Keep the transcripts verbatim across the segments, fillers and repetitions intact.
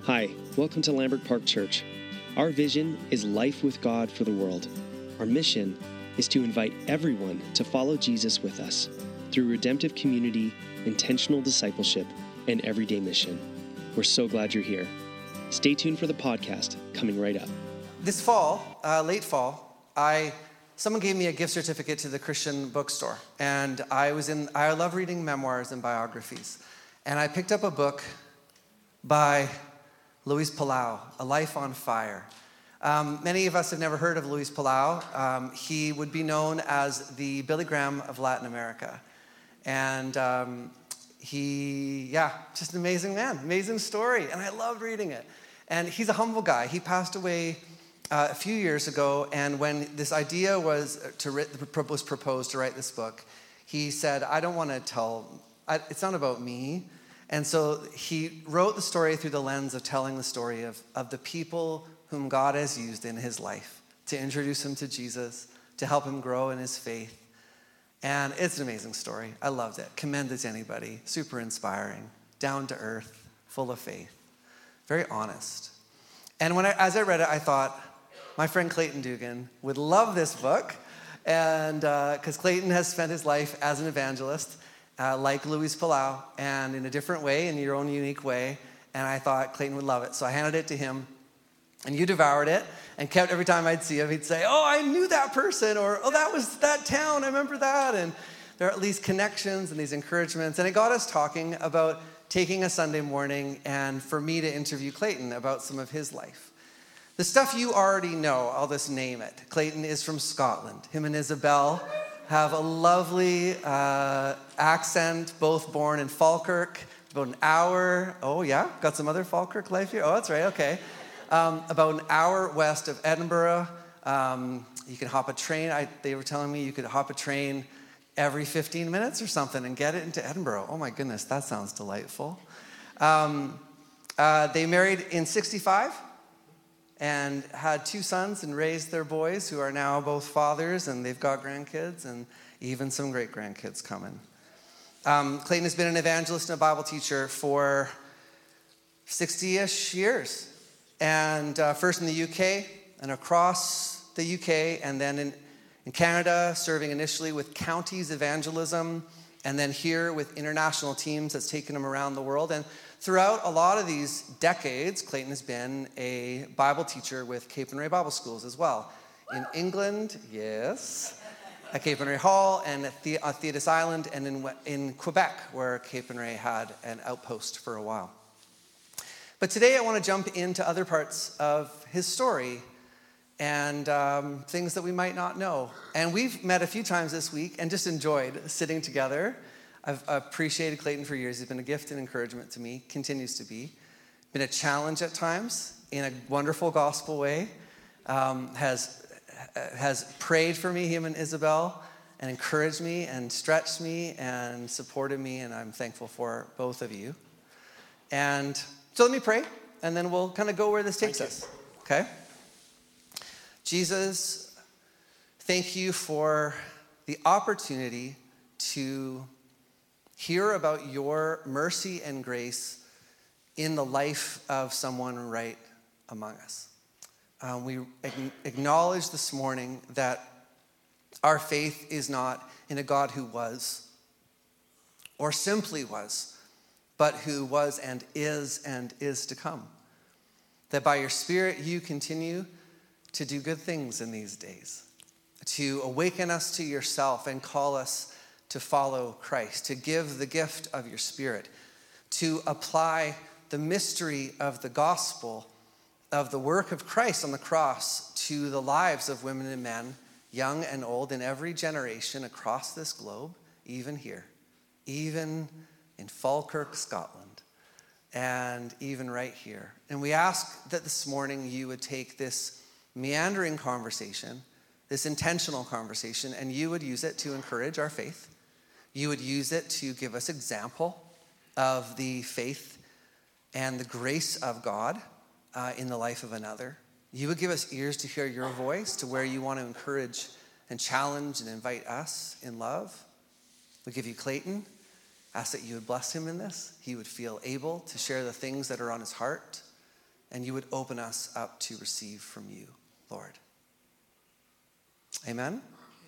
Hi, welcome to Lambert Park Church. Our vision is life with God for the world. Our mission is to invite everyone to follow Jesus with us through redemptive community, intentional discipleship, and everyday mission. We're so glad you're here. Stay tuned for the podcast coming right up. This fall, uh, late fall, I someone gave me a gift certificate to the Christian bookstore, and I was in. I love reading memoirs and biographies, and I picked up a book by Luis Palau, A Life on Fire. Um, many of us have never heard of Luis Palau. Um, he would be known as the Billy Graham of Latin America. And um, he, yeah, just an amazing man, amazing story. And I loved reading it. And he's a humble guy. He passed away uh, a few years ago. And when this idea was, to write, was proposed to write this book, he said, I don't want to tell, I, it's not about me. And so he wrote the story through the lens of telling the story of, of the people whom God has used in his life to introduce him to Jesus, to help him grow in his faith. And it's an amazing story. I loved it. Commend it to anybody. Super inspiring, down to earth, full of faith, very honest. And when I, as I read it, I thought, my friend Clayton Dugan would love this book, and because uh, Clayton has spent his life as an evangelist, Uh, like Luis Palau, and in a different way, in your own unique way. And I thought Clayton would love it. So I handed it to him, and you devoured it, and kept, every time I'd see him, he'd say, oh, I knew that person, or, oh, that was that town, I remember that. And there are at least connections and these encouragements. And it got us talking about taking a Sunday morning and for me to interview Clayton about some of his life. The stuff you already know, I'll just name it. Clayton is from Scotland. Him and Isabel have a lovely uh, accent, both born in Falkirk, about an hour, oh yeah, got some other Falkirk life here? Oh, that's right, okay. Um, about an hour west of Edinburgh. Um, you can hop a train, I, they were telling me you could hop a train every fifteen minutes or something and get it into Edinburgh. Oh my goodness, that sounds delightful. Um, uh, they married in sixty-five. And had two sons and raised their boys who are now both fathers, and they've got grandkids and even some great-grandkids coming. Um, Clayton has been an evangelist and a Bible teacher for sixty-ish years. And uh, first in the U K and across the U K, and then in, in Canada, serving initially with counties evangelism, and then here with international teams that's taken him around the world. And throughout a lot of these decades, Clayton has been a Bible teacher with Cape and Ray Bible Schools as well. In England, yes, at Cape and Ray Hall, and at, the, at Thetis Island, and in, in Quebec, where Cape and Ray had an outpost for a while. But today I want to jump into other parts of his story and um, things that we might not know. And we've met a few times this week and just enjoyed sitting together. I've appreciated Clayton for years. He's been a gift and encouragement to me, continues to be. Been a challenge at times in a wonderful gospel way. Um, has, has prayed for me, him and Isabel, and encouraged me and stretched me and supported me, and I'm thankful for both of you. And so let me pray, and then we'll kind of go where this takes us, okay? Jesus, thank you for the opportunity to hear about your mercy and grace in the life of someone right among us. Um, we acknowledge this morning that our faith is not in a God who was, or simply was, but who was and is and is to come. That by your Spirit you continue to do good things in these days, to awaken us to yourself and call us to follow Christ, to give the gift of your Spirit, to apply the mystery of the gospel, of the work of Christ on the cross to the lives of women and men, young and old, in every generation across this globe, even here, even in Falkirk, Scotland, and even right here. And we ask that this morning you would take this meandering conversation, this intentional conversation, and you would use it to encourage our faith. You would use it to give us example of the faith and the grace of God uh, in the life of another. You would give us ears to hear your voice, to where you want to encourage and challenge and invite us in love. We give you Clayton. Ask that you would bless him in this. He would feel able to share the things that are on his heart. and you would open us up to receive from you, Lord. Amen?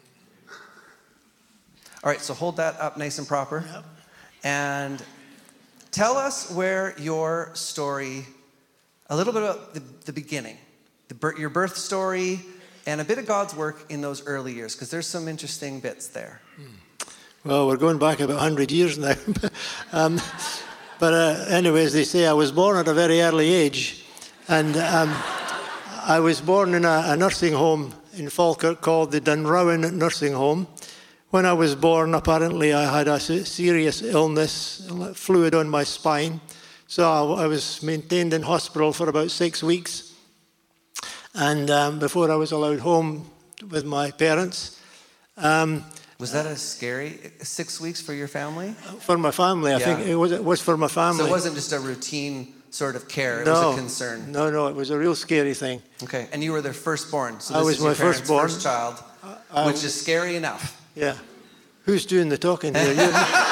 All right, so hold that up nice and proper. Yep. And tell us where your story, a little bit about the, the beginning, the bir- your birth story, and a bit of God's work in those early years, because there's some interesting bits there. Well, we're going back about one hundred years now. um, but uh, anyway, as they say, I was born at a very early age. And um, I was born in a, a nursing home in Falkirk called the Dunrowan Nursing Home. When I was born, apparently I had a serious illness, fluid on my spine. So I, I was maintained in hospital for about six weeks. And um, before I was allowed home with my parents. Um, was that a scary six weeks for your family? For my family, I Yeah. think it was, it was for my family. So it wasn't just a routine sort of care, it no, was a concern. No, no, it was a real scary thing. Okay, and you were their firstborn. So I this was is your my parents' firstborn. first child, I- which is scary enough. Yeah. Who's doing the talking here? You?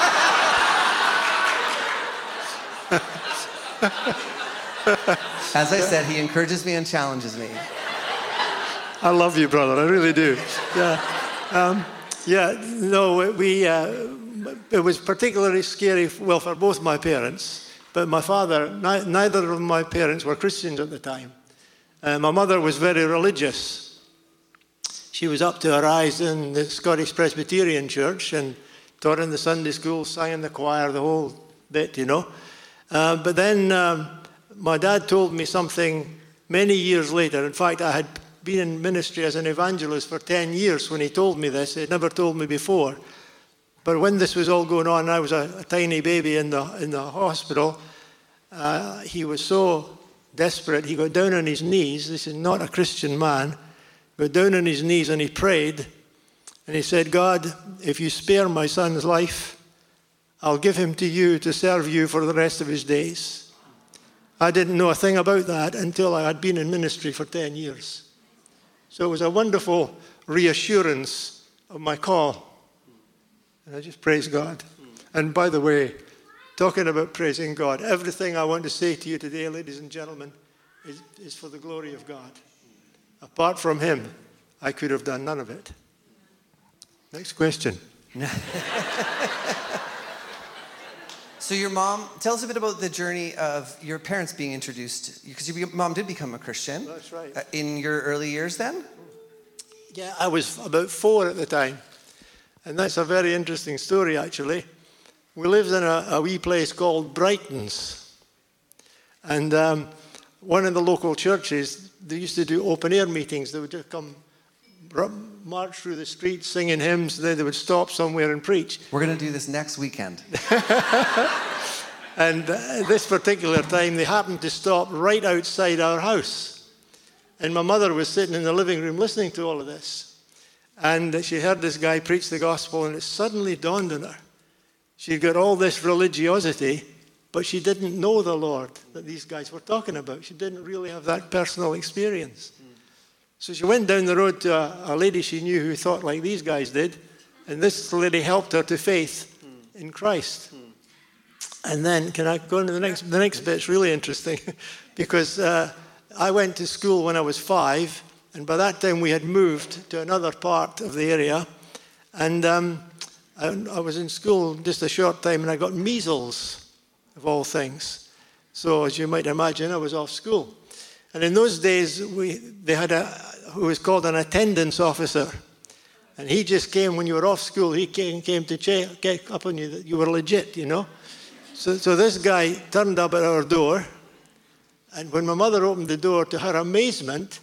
As I said, he encourages me and challenges me. I love you, brother. I really do. Yeah. Um, yeah, no, we, uh, it was particularly scary, well, for both my parents. But my father, ni- neither of my parents were Christians at the time. Uh, my mother was very religious. She was up to her eyes in the Scottish Presbyterian Church and taught in the Sunday school, sang in the choir, the whole bit, you know. Uh, but then um, my dad told me something many years later. In fact, I had been in ministry as an evangelist for ten years when he told me this. He had never told me before. But when this was all going on, I was a, a tiny baby in the, in the hospital. Uh, he was so desperate, he got down on his knees. This is not a Christian man. Got down on his knees and he prayed. And he said, God, if you spare my son's life, I'll give him to you to serve you for the rest of his days. I didn't know a thing about that until I had been in ministry for ten years. So it was a wonderful reassurance of my call. And I just praise God. And by the way, talking about praising God, everything I want to say to you today, ladies and gentlemen, is, is for the glory of God. Apart from him, I could have done none of it. Next question. So your mom, tell us a bit about the journey of your parents being introduced, because your mom did become a Christian. That's right. Uh, in your early years then? Yeah, I was about four at the time. And that's a very interesting story, actually. We lived in a, a wee place called Brightons. And um, one of the local churches, they used to do open-air meetings. They would just come march through the streets singing hymns, then they would stop somewhere and preach. We're going to do this next weekend. And uh, this particular time, they happened to stop right outside our house. And my mother was sitting in the living room listening to all of this. And she heard this guy preach the gospel, and it suddenly dawned on her. She'd got all this religiosity, but she didn't know the Lord that these guys were talking about. She didn't really have that personal experience. So she went down the road to a, a lady she knew who thought like these guys did, and this lady helped her to faith mm. in Christ. Mm. And then, can I go on to the next? The next bit's really interesting, because uh, I went to school when I was five, and by that time we had moved to another part of the area, and um, I, I was in school just a short time, and I got measles, of all things. So as you might imagine, I was off school. And in those days, we they had a who was called an attendance officer. And he just came when you were off school. He came, came to check, check up on you that you were legit, you know. So, so this guy turned up at our door. And when my mother opened the door, to her amazement,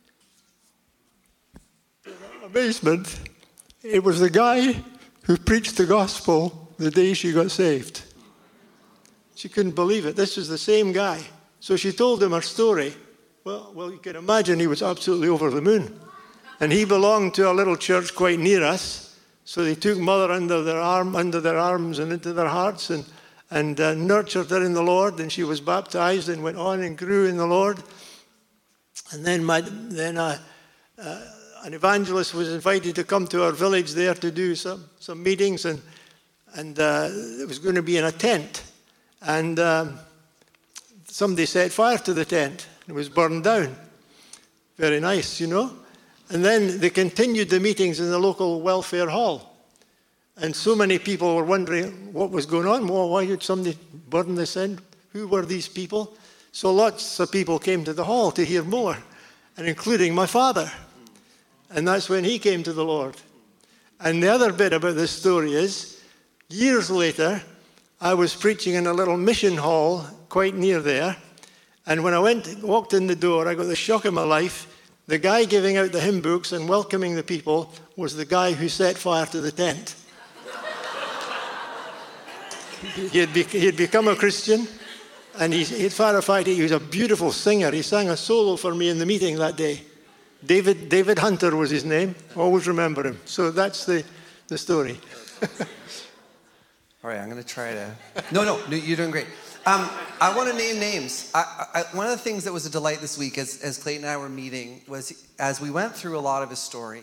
to her amazement, it was the guy who preached the gospel the day she got saved. She couldn't believe it. This was the same guy. So she told him her story. Well, well, you can imagine he was absolutely over the moon. And he belonged to a little church quite near us. So they took mother under their arm, under their arms and into their hearts and, and uh, nurtured her in the Lord. And she was baptized and went on and grew in the Lord. And then, my, then uh, uh, an evangelist was invited to come to our village there to do some, some meetings. And, and uh, it was going to be in a tent. And um, somebody set fire to the tent. It was burned down. Very nice, you know. And then they continued the meetings in the local welfare hall. And so many people were wondering what was going on. Well, why did somebody burn this in? Who were these people? So lots of people came to the hall to hear more, and including my father. And that's when he came to the Lord. And the other bit about this story is, years later, I was preaching in a little mission hall quite near there. And when I went, walked in the door, I got the shock of my life. The guy giving out the hymn books and welcoming the people was the guy who set fire to the tent. he, had be, he had become a Christian, and he, he had fact, he was a beautiful singer. He sang a solo for me in the meeting that day. David, David Hunter was his name. Always remember him. So that's the, the story. All right, I'm going to try to... No, no, no, you're doing great. Um, I want to name names. I, I, one of the things that was a delight this week as, as Clayton and I were meeting was, as we went through a lot of his story,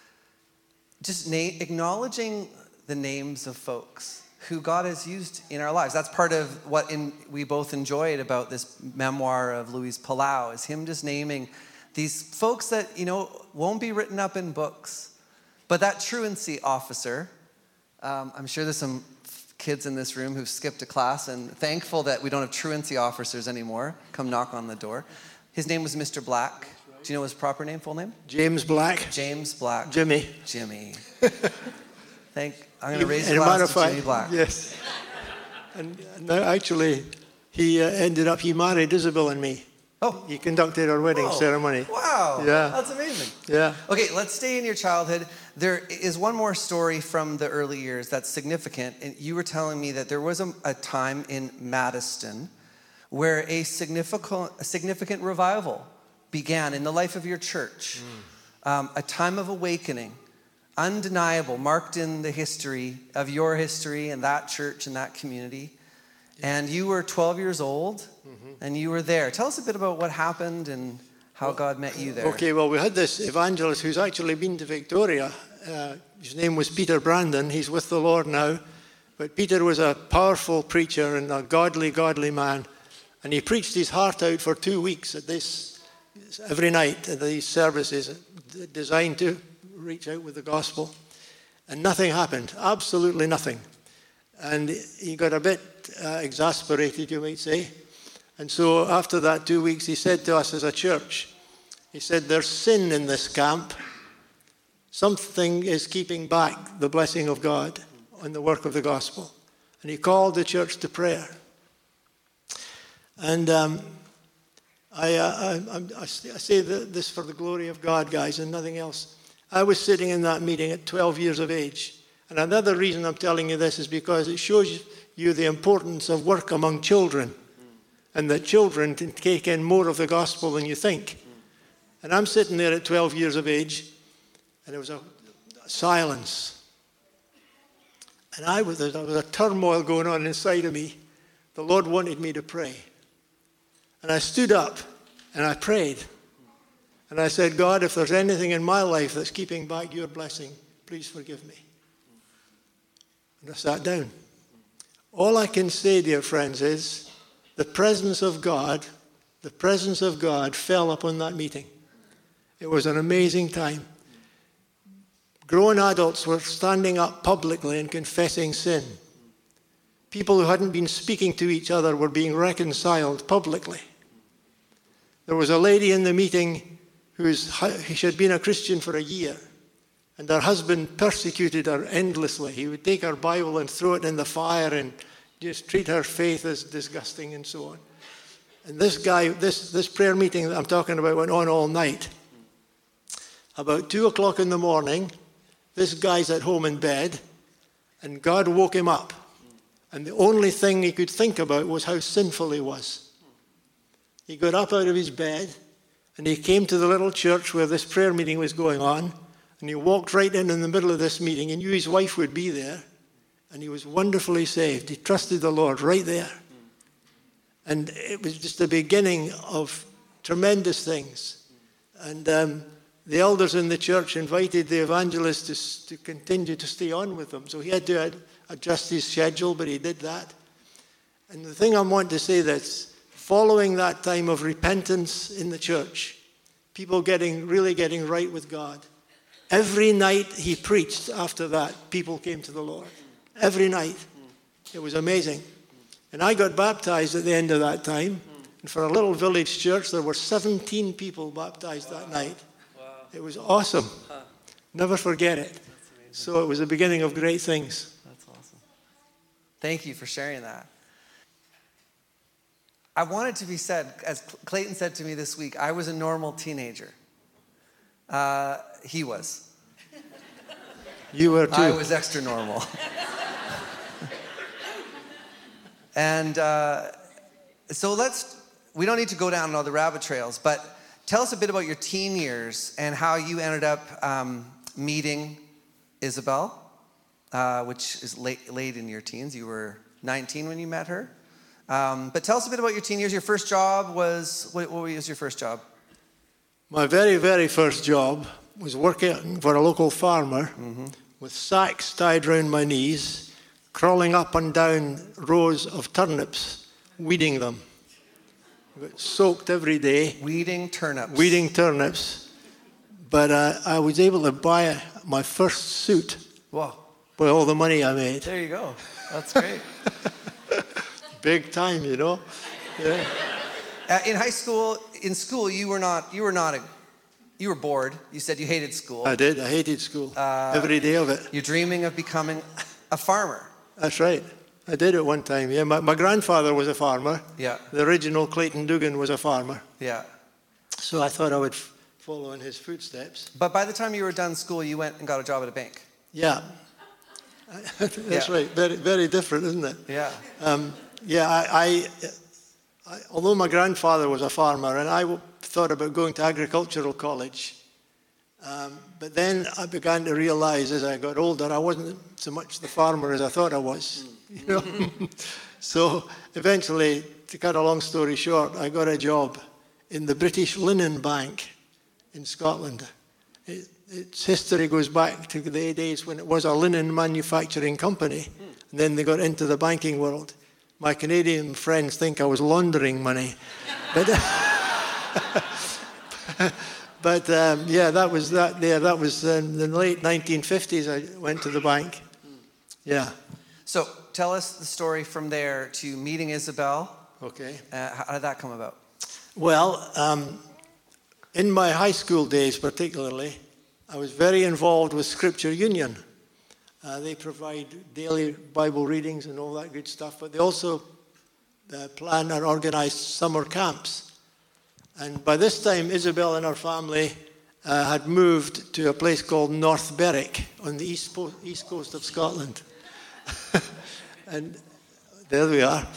just na- acknowledging the names of folks who God has used in our lives. That's part of what in, we both enjoyed about this memoir of Luis Palau, is him just naming these folks that, you know, won't be written up in books. But that truancy officer, um, I'm sure there's some kids in this room who've skipped a class and thankful that we don't have truancy officers anymore. Come knock on the door. His name was Mister Black. Do you know his proper name, full name? James Black. James Black. Jimmy. Jimmy. Thank. I'm going to raise your glass to fact, Jimmy Black. Yes. And now, actually, he uh, ended up, he married Isabel and me. Oh. He conducted our wedding oh. ceremony. Wow. Yeah. That's amazing. Yeah. Okay, let's stay in your childhood. There is one more story from the early years that's significant. And you were telling me that there was a, a time in Madison where a significant, a significant revival began in the life of your church. Mm. Um, a time of awakening, undeniable, marked in the history of your history and that church and that community. And you were twelve years old, mm-hmm. and you were there. Tell us a bit about what happened and how well, God met you there. Okay, well, we had this evangelist who's actually been to Victoria. Uh, his name was Peter Brandon. He's with the Lord now. But Peter was a powerful preacher and a godly, godly man. And he preached his heart out for two weeks at this, every night at these services designed to reach out with the gospel. And nothing happened, absolutely nothing. And he got a bit uh, exasperated, you might say. And so after that two weeks, he said to us as a church, he said, there's sin in this camp. Something is keeping back the blessing of God on the work of the gospel. And he called the church to prayer. And um, I, uh, I, I, I say this for the glory of God, guys, and nothing else. I was sitting in that meeting at twelve years of age. And another reason I'm telling you this is because it shows you the importance of work among children, and that children can take in more of the gospel than you think. And I'm sitting there at twelve years of age, and there was a silence. And I was, there was a turmoil going on inside of me. The Lord wanted me to pray. And I stood up, and I prayed. And I said, God, if there's anything in my life that's keeping back your blessing, please forgive me. And I sat down. All I can say, dear friends, is the presence of God, the presence of God fell upon that meeting. It was an amazing time. Grown adults were standing up publicly and confessing sin. People who hadn't been speaking to each other were being reconciled publicly. There was a lady in the meeting who she had been a Christian for a year. And her husband persecuted her endlessly. He would take her Bible and throw it in the fire and just treat her faith as disgusting and so on. And this guy, this, this prayer meeting that I'm talking about went on all night. About two o'clock in the morning, this guy's at home in bed, and God woke him up. And the only thing he could think about was how sinful he was. He got up out of his bed, and he came to the little church where this prayer meeting was going on. And he walked right in in the middle of this meeting. He knew his wife would be there. And he was wonderfully saved. He trusted the Lord right there. And it was just the beginning of tremendous things. And um, the elders in the church invited the evangelist to, to continue to stay on with them. So he had to ad- adjust his schedule, but he did that. And the thing I want to say that's following that time of repentance in the church, people getting really getting right with God, every night he preached after that, people came to the Lord. Every night. It was amazing. And I got baptized at the end of that time. And for a little village church, there were seventeen people baptized that night. Wow. It was awesome. Huh. Never forget it. So it was the beginning of great things. That's awesome. Thank you for sharing that. I want it to be said, as Clayton said to me this week, I was a normal teenager. Uh, he was. You were too. I was extra normal. And uh, so let's, we don't need to go down all the rabbit trails, but tell us a bit about your teen years and how you ended up um, meeting Isabel, uh, which is late, late in your teens. You were nineteen when you met her. Um, but tell us a bit about your teen years. Your first job was, what, what was your first job? My very, very first job was working for a local farmer mm-hmm. with sacks tied around my knees, crawling up and down rows of turnips, weeding them. I got soaked every day. Weeding turnips. Weeding turnips. But uh, I was able to buy my first suit. Wow. With all the money I made. There you go. That's great. Big time, you know. Yeah. Uh, in high school, in school, you were not. You were not a. You were bored. You said you hated school. I did. I hated school. Uh, every day of it. You're dreaming of becoming a farmer. That's right. I did at one time, yeah. My, my grandfather was a farmer. Yeah. The original Clayton Dugan was a farmer. Yeah. So I thought I would f- follow in his footsteps. But by the time you were done school, you went and got a job at a bank. Yeah. That's yeah. right. Very, very different, isn't it? Yeah. Um, yeah, I, I, I, although my grandfather was a farmer, and I w- thought about going to agricultural college, Um, but then I began to realize as I got older, I wasn't so much the farmer as I thought I was. You know? So eventually, to cut a long story short, I got a job in the British Linen Bank in Scotland. It, its history goes back to the days when it was a linen manufacturing company. And then they got into the banking world. My Canadian friends think I was laundering money. But... But um, yeah, that was that there. That was in the late nineteen fifties. I went to the bank. Yeah. So tell us the story from there to meeting Isabel. Okay. Uh, how did that come about? Well, um, in my high school days particularly, I was very involved with Scripture Union. Uh, they provide daily Bible readings and all that good stuff, but they also uh, plan and organize summer camps. And by this time, Isabel and her family uh, had moved to a place called North Berwick on the east, po- east coast of Scotland. And there we are.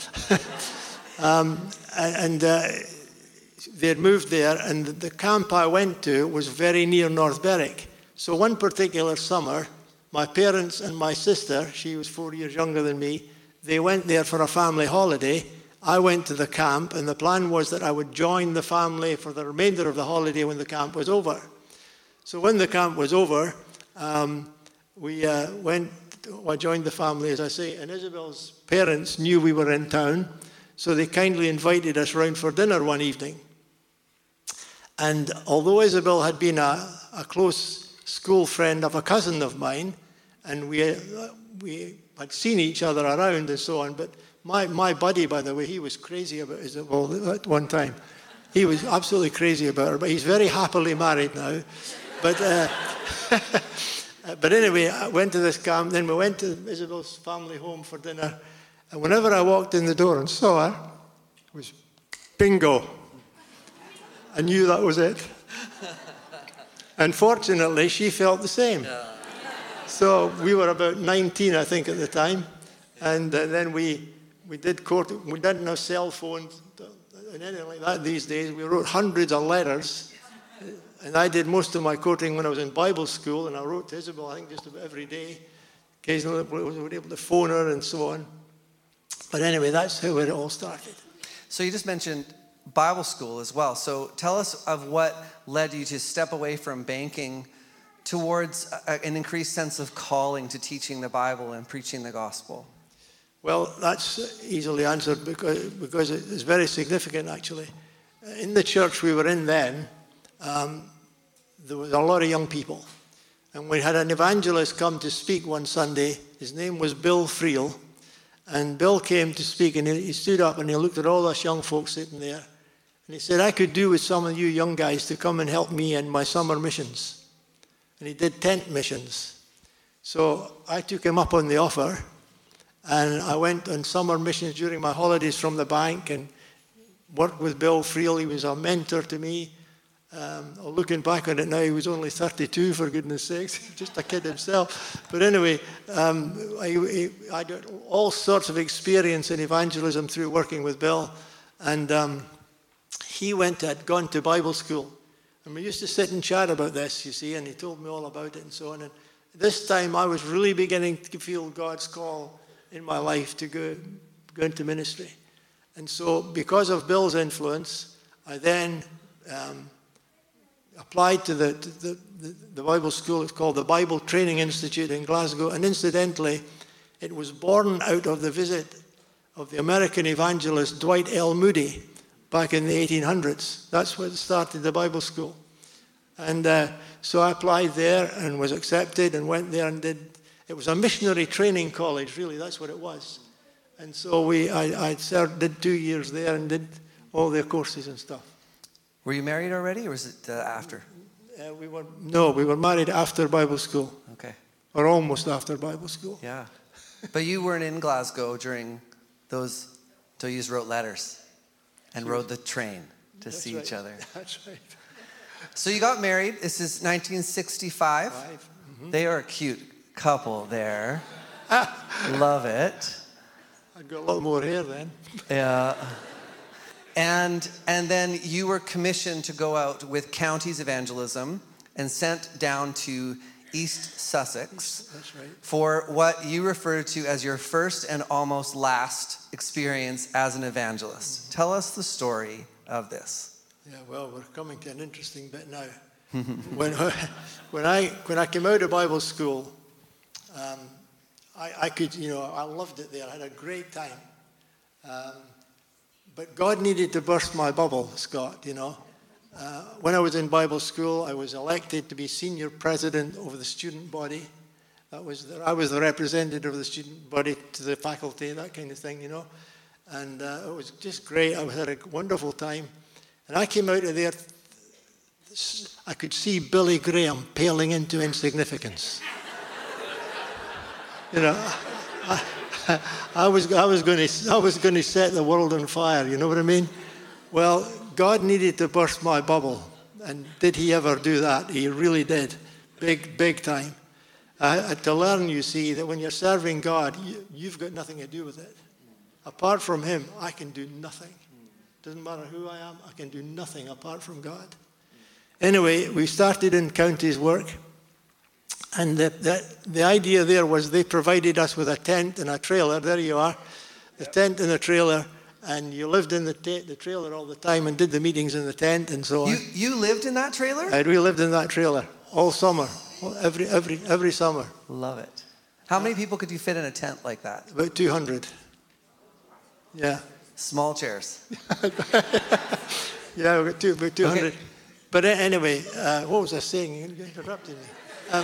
um, and uh, they had moved there, and the camp I went to was very near North Berwick. So one particular summer, my parents and my sister, she was four years younger than me, they went there for a family holiday. I went to the camp, and the plan was that I would join the family for the remainder of the holiday when the camp was over. So when the camp was over, um, we uh, went, I joined the family, as I say, and Isabel's parents knew we were in town, so they kindly invited us round for dinner one evening. And although Isabel had been a, a close school friend of a cousin of mine, and we, uh, we had seen each other around and so on, but My my buddy, by the way, he was crazy about Isabel at one time. He was absolutely crazy about her, but he's very happily married now. But uh, but anyway, I went to this camp. Then we went to Isabel's family home for dinner. And whenever I walked in the door and saw her, it was bingo. I knew that was it. Unfortunately, she felt the same. So we were about nineteen, I think, at the time. And uh, then we... We did court, we didn't have cell phones and anything like that these days. We wrote hundreds of letters. And I did most of my courting when I was in Bible school, and I wrote to Isabel, I think, just about every day. Occasionally we were able to phone her and so on. But anyway, that's how it all started. So you just mentioned Bible school as well. So tell us of what led you to step away from banking towards a, an increased sense of calling to teaching the Bible and preaching the gospel. Well, that's easily answered because, because it's very significant, actually. In the church we were in then, um, there was a lot of young people. And we had an evangelist come to speak one Sunday. His name was Bill Friel. And Bill came to speak, and he stood up and he looked at all us young folks sitting there. And he said, I could do with some of you young guys to come and help me in my summer missions. And he did tent missions. So I took him up on the offer. And I went on summer missions during my holidays from the bank and worked with Bill Friel. He was a mentor to me. Um, looking back on it now, he was only thirty-two, for goodness sakes, just a kid himself. But anyway, um, I, I got all sorts of experience in evangelism through working with Bill. And um, he went, had gone to Bible school. And we used to sit and chat about this, you see, and he told me all about it and so on. And this time I was really beginning to feel God's call in my life to go, go into ministry. And so because of Bill's influence, I then um, applied to the, to the, the, the Bible school. It's called the Bible Training Institute in Glasgow. And incidentally, it was born out of the visit of the American evangelist Dwight L. Moody back in the eighteen hundreds. That's what started the Bible school. And uh, so I applied there and was accepted and went there and did. It was a missionary training college, really, that's what it was. And so we, I, I served, did two years there and did all their courses and stuff. Were you married already, or was it uh, after? Uh, we were No, we were married after Bible school. Okay. Or almost after Bible school. Yeah. But you weren't in Glasgow during those, so you just wrote letters and rode the train to That's see right. each other. That's right. So you got married. This is nineteen sixty-five. Mm-hmm. They are a cute couple there. Love it. I'd got a lot more hair then. Yeah. And and then you were commissioned to go out with counties evangelism and sent down to East Sussex. That's right. For what you refer to as your first and almost last experience as an evangelist. Mm-hmm. Tell us the story of this. Yeah, well, we're coming to an interesting bit now. when, when, I, when I came out of Bible school, um, I, I could, you know, I loved it there. I had a great time. Um, but God needed to burst my bubble, Scott, you know. Uh, when I was in Bible school, I was elected to be senior president of the student body. That was the, I was the representative of the student body to the faculty, that kind of thing, you know. And uh, it was just great. I had a wonderful time. And I came out of there, I could see Billy Graham paling into insignificance. You know, I, I, I was I was going to I was going to set the world on fire. You know what I mean? Well, God needed to burst my bubble, and did He ever do that? He really did, big big time. I had to learn, you see, that when you're serving God, you, you've got nothing to do with it. Apart from Him, I can do nothing. Doesn't matter who I am, I can do nothing apart from God. Anyway, we started in counties work. And the, the, the idea there was they provided us with a tent and a trailer. There you are, the tent and a trailer. And you lived in the, ta- the trailer all the time and did the meetings in the tent and so on. You, you lived in that trailer? And we lived in that trailer all summer, every, every, every summer. Love it. How many people could you fit in a tent like that? About two hundred. Yeah. Small chairs. Yeah, we got two, about two hundred. Okay. But anyway, uh, what was I saying? You interrupted me. Um,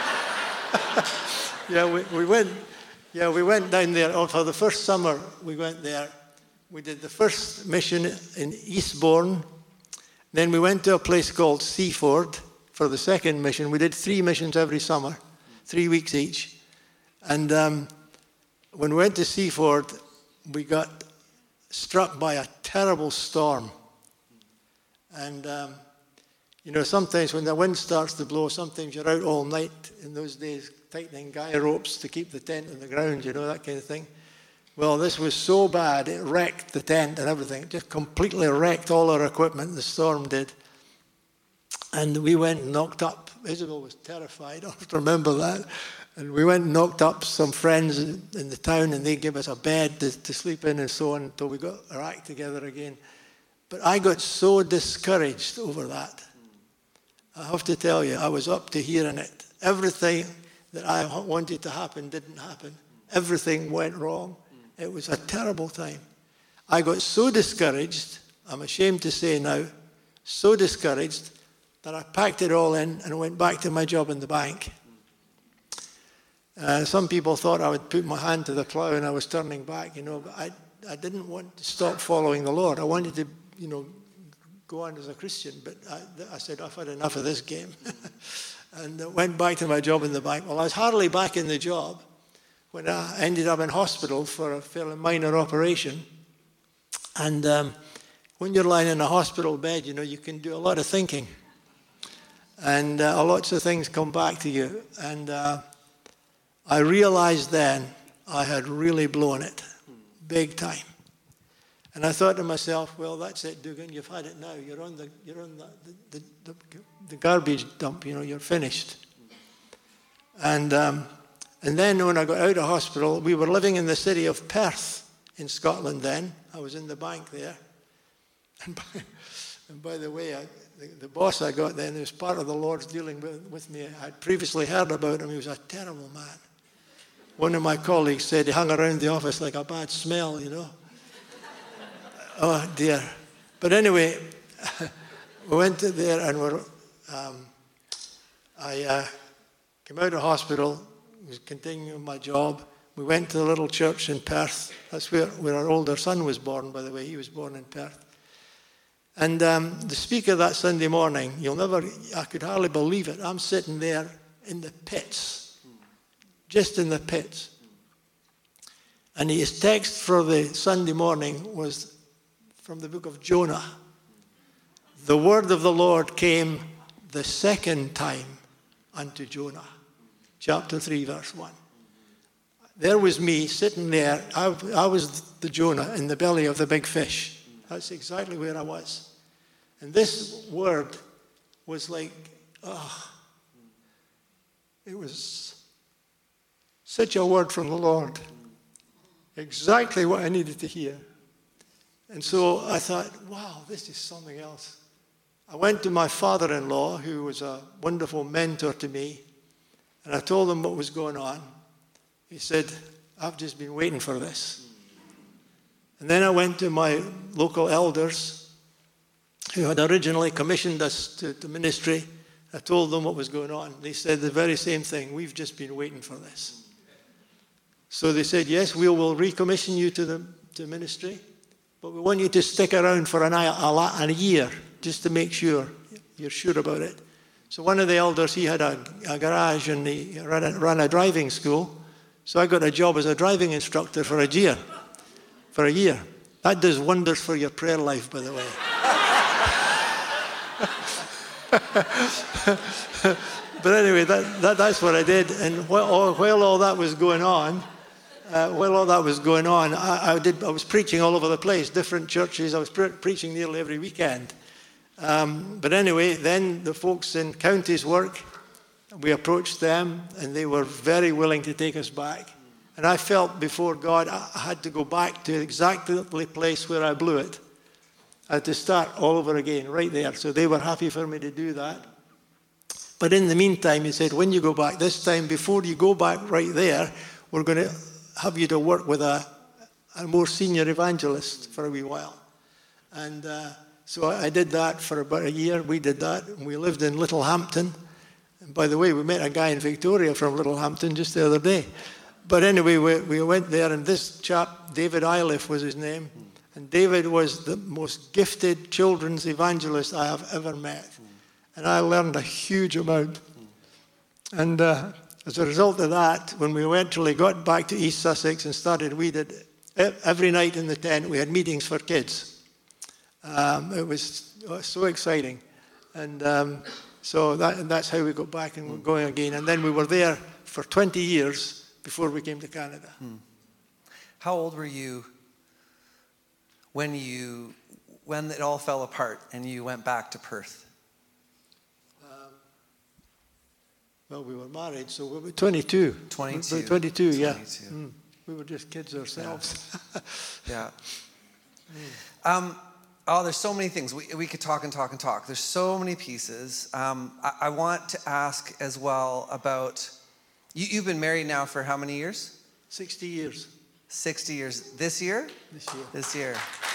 yeah, we, we went. Yeah, we went down there. Oh, for the first summer, we went there. We did the first mission in Eastbourne. Then we went to a place called Seaford for the second mission. We did three missions every summer, three weeks each. And um, when we went to Seaford, we got struck by a terrible storm. And, um, you know, sometimes when the wind starts to blow, sometimes you're out all night in those days, tightening guy ropes to keep the tent on the ground, you know, that kind of thing. Well, this was so bad, it wrecked the tent and everything. It just completely wrecked all our equipment, the storm did. And we went and knocked up. Isabel was terrified, I have to remember that. And we went and knocked up some friends in the town, and they gave us a bed to, to sleep in and so on until we got our act together again. But I got so discouraged over that. I have to tell you, I was up to here in it. Everything that I wanted to happen didn't happen. Everything went wrong. It was a terrible time. I got so discouraged, I'm ashamed to say now, so discouraged that I packed it all in and went back to my job in the bank. Uh, some people thought I would put my hand to the plow and I was turning back, you know, but I, I didn't want to stop following the Lord. I wanted to, you know, go on as a Christian, but I, I said, I've had enough of this game. And went back to my job in the bank. Well, I was hardly back in the job when I ended up in hospital for a fairly minor operation. And um, when you're lying in a hospital bed, you know, you can do a lot of thinking. And uh, lots of things come back to you. And uh, I realized then I had really blown it, big time. And I thought to myself, well, that's it, Dugan, you've had it now. You're on the you're on the the, the, the garbage dump, you know, you're finished. And um, and then when I got out of hospital, we were living in the city of Perth in Scotland then. I was in the bank there. And by, and by the way, I, the, the boss I got then, who was part of the Lord's dealing with, with me, I'd previously heard about him. He was a terrible man. One of my colleagues said he hung around the office like a bad smell, you know. Oh, dear. But anyway, we went to there and we're, um, I uh, came out of hospital, was continuing my job. We went to the little church in Perth. That's where, where our older son was born, by the way. He was born in Perth. And um, the speaker that Sunday morning, you'll never, I could hardly believe it. I'm sitting there in the pits, just in the pits. And his text for the Sunday morning was from the book of Jonah. The word of the Lord came the second time unto Jonah. Chapter three, verse one. There was me sitting there. I, I was the Jonah in the belly of the big fish. That's exactly where I was. And this word was like, oh, it was such a word from the Lord. Exactly what I needed to hear. And so I thought, wow, this is something else. I went to my father-in-law, who was a wonderful mentor to me, and I told him what was going on. He said, I've just been waiting for this. And then I went to my local elders, who had originally commissioned us to, to ministry. I told them what was going on. They said the very same thing. We've just been waiting for this. So they said, yes, we will recommission you to the to ministry. But we want you to stick around for an, a, a year just to make sure you're sure about it. So one of the elders, he had a, a garage and he ran a, ran a driving school. So I got a job as a driving instructor for a year. For a year. That does wonders for your prayer life, by the way. But anyway, that, that, that's what I did. And while, while all that was going on, Uh, while all that was going on, I, I, did, I was preaching all over the place, different churches. I was pre- preaching nearly every weekend. Um, but anyway, then the folks in Counties Work, we approached them, and they were very willing to take us back. And I felt before God, I had to go back to exactly the place where I blew it. I had to start all over again, right there. So they were happy for me to do that. But in the meantime, he said, when you go back this time, before you go back right there, we're going to have you to work with a, a more senior evangelist for a wee while. And uh, so I did that for about a year. We did that. And we lived in Littlehampton. And by the way, we met a guy in Victoria from Littlehampton just the other day. But anyway, we, we went there, and this chap, David Iliff was his name. And David was the most gifted children's evangelist I have ever met. And I learned a huge amount. And uh, as a result of that, when we eventually got back to East Sussex and started, we did every night in the tent, we had meetings for kids. Um, it was so exciting. And um, so that, that's how we got back and we're going again. And then we were there for twenty years before we came to Canada. Hmm. How old were you when you when it all fell apart and you went back to Perth? Well, we were married, so we were twenty-two. twenty-two. We were twenty-two, yeah. twenty-two. Mm. We were just kids ourselves. Yeah. yeah. Um, oh, there's so many things. We we could talk and talk and talk. There's so many pieces. Um, I, I want to ask as well about, you, you've been married now for how many years? sixty years. sixty years. This year? This year. This year.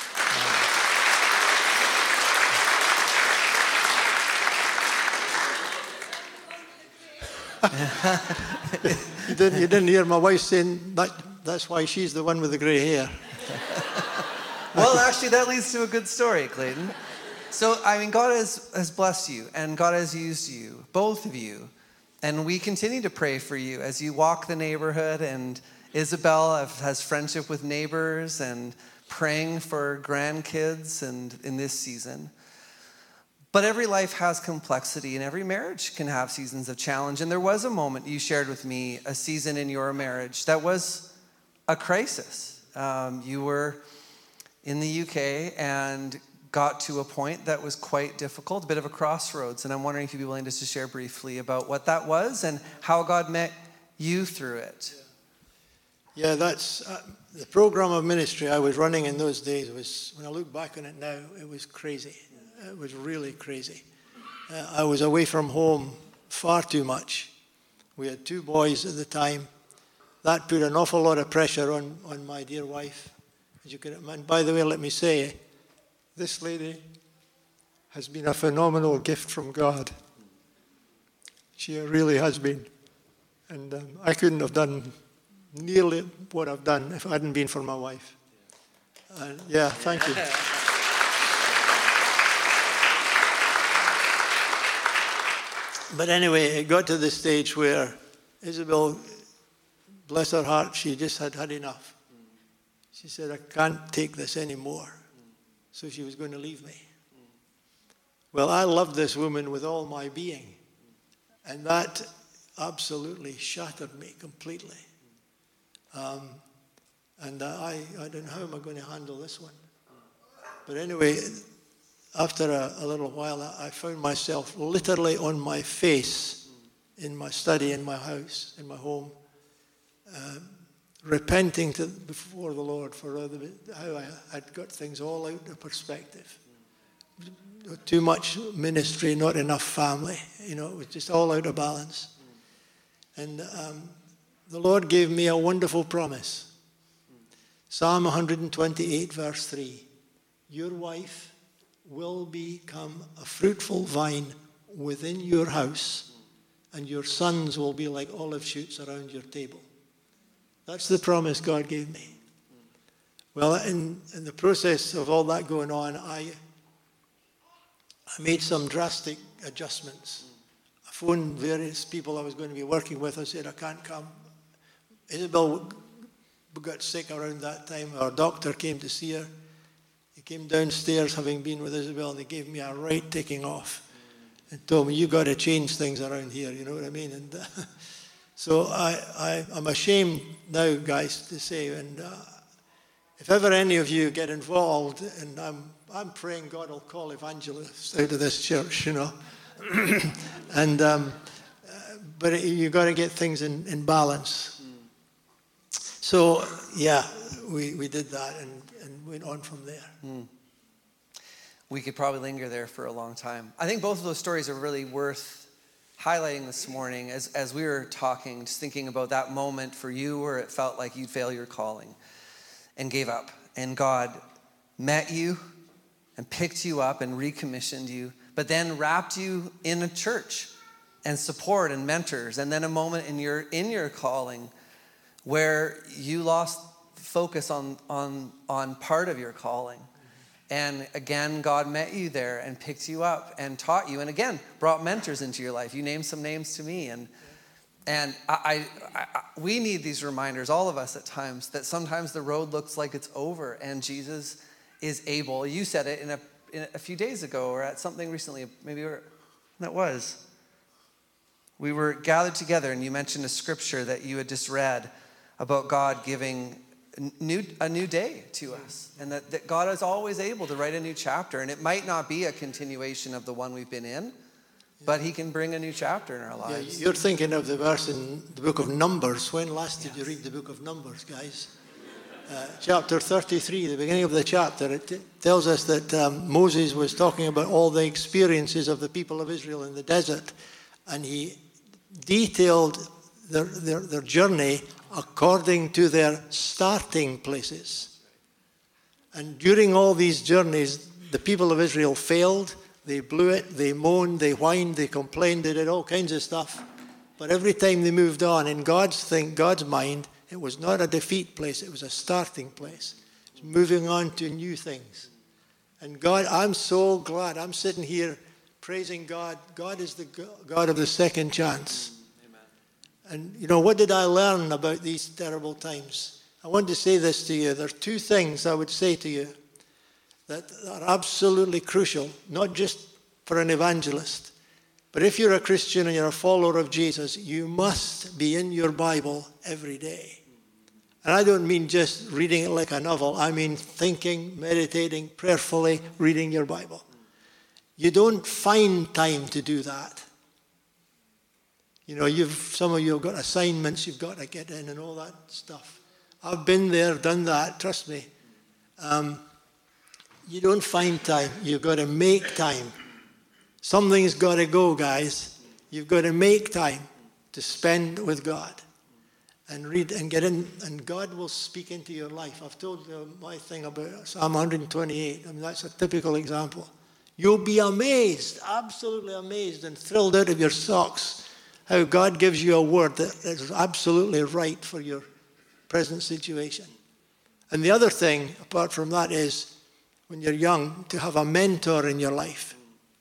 You didn't, you didn't hear my wife saying that, that's why she's the one with the grey hair. Well, actually, that leads to a good story, Clayton. So, I mean, God has, has blessed you, and God has used you, both of you. And we continue to pray for you as you walk the neighborhood, and Isabel has friendship with neighbors and praying for grandkids and in this season. But every life has complexity, and every marriage can have seasons of challenge. And there was a moment you shared with me, a season in your marriage that was a crisis. Um, you were in the U K and got to a point that was quite difficult, a bit of a crossroads. And I'm wondering if you'd be willing just to share briefly about what that was and how God met you through it. Yeah, that's uh, the program of ministry I was running in those days. Was, when I look back on it now, it was crazy. It was really crazy. Uh, I was away from home far too much. We had two boys at the time. That put an awful lot of pressure on, on my dear wife. As you can, and by the way, let me say, this lady has been a phenomenal gift from God. She really has been. And um, I couldn't have done nearly what I've done if it hadn't been for my wife. And yeah, thank you. But anyway, it got to the stage where Isabel, bless her heart, she just had had enough. She said, I can't take this anymore. So she was going to leave me. Well, I loved this woman with all my being. And that absolutely shattered me completely. Um, and I, I don't know, how am I going to handle this one? But anyway, after a, a little while, I found myself literally on my face in my study, in my house, in my home, um, repenting to, before the Lord for how I had got things all out of perspective. Too much ministry, not enough family. You know, it was just all out of balance. And um, the Lord gave me a wonderful promise. Psalm one twenty-eight, verse three. Your wife will become a fruitful vine within your house, and your sons will be like olive shoots around your table. That's the promise God gave me. Well, in, in the process of all that going on, I, I made some drastic adjustments. I phoned various people I was going to be working with. I said, I can't come. Isabel got sick around that time. Our doctor came to see her. He came downstairs, having been with Isabel, and they gave me a right taking off and told me, you got to change things around here, you know what I mean? And uh, so I, I, I'm ashamed now, guys, to say, and uh, if ever any of you get involved, and I'm, I'm praying God will call evangelists out of this church, you know. and um, uh, But you got to get things in, in balance. So, yeah, we, we did that and, and went on from there. Mm. We could probably linger there for a long time. I think both of those stories are really worth highlighting this morning as, as we were talking, just thinking about that moment for you where it felt like you'd failed your calling and gave up. And God met you and picked you up and recommissioned you, but then wrapped you in a church and support and mentors. And then a moment in your in your calling where you lost focus on, on, on part of your calling. And again, God met you there and picked you up and taught you. And again, brought mentors into your life. You named some names to me. And and I, I, I we need these reminders, all of us at times, that sometimes the road looks like it's over and Jesus is able. You said it in a, in a few days ago or at something recently. Maybe we were, that was. We were gathered together and you mentioned a scripture that you had just read about God giving New, a new day to us, and that, that God is always able to write a new chapter, and it might not be a continuation of the one we've been in, but he can bring a new chapter in our lives. Yeah, you're thinking of the verse in the book of Numbers. When last did yes. you read the book of Numbers, guys? Uh, chapter thirty-three, the beginning of the chapter, it t- tells us that um, Moses was talking about all the experiences of the people of Israel in the desert, and he detailed their, their, their journey according to their starting places. And during all these journeys, the people of Israel failed. They blew it, they moaned, they whined, they complained, they did all kinds of stuff. But every time they moved on, in God's thing, God's mind, it was not a defeat place, it was a starting place. It's moving on to new things. And God, I'm so glad. I'm sitting here praising God. God is the God of the second chance. Amen. And, you know, what did I learn about these terrible times? I want to say this to you. There are two things I would say to you that are absolutely crucial, not just for an evangelist, but if you're a Christian and you're a follower of Jesus, you must be in your Bible every day. And I don't mean just reading it like a novel. I mean thinking, meditating, prayerfully reading your Bible. You don't find time to do that. You know, you've some of you have got assignments you've got to get in and all that stuff. I've been there, done that, trust me. Um, you don't find time. You've got to make time. Something's got to go, guys. You've got to make time to spend with God. And read and get in, and God will speak into your life. I've told you my thing about Psalm one twenty-eight. I mean, that's a typical example. You'll be amazed, absolutely amazed and thrilled out of your socks how God gives you a word that is absolutely right for your present situation. And the other thing, apart from that, is when you're young, to have a mentor in your life.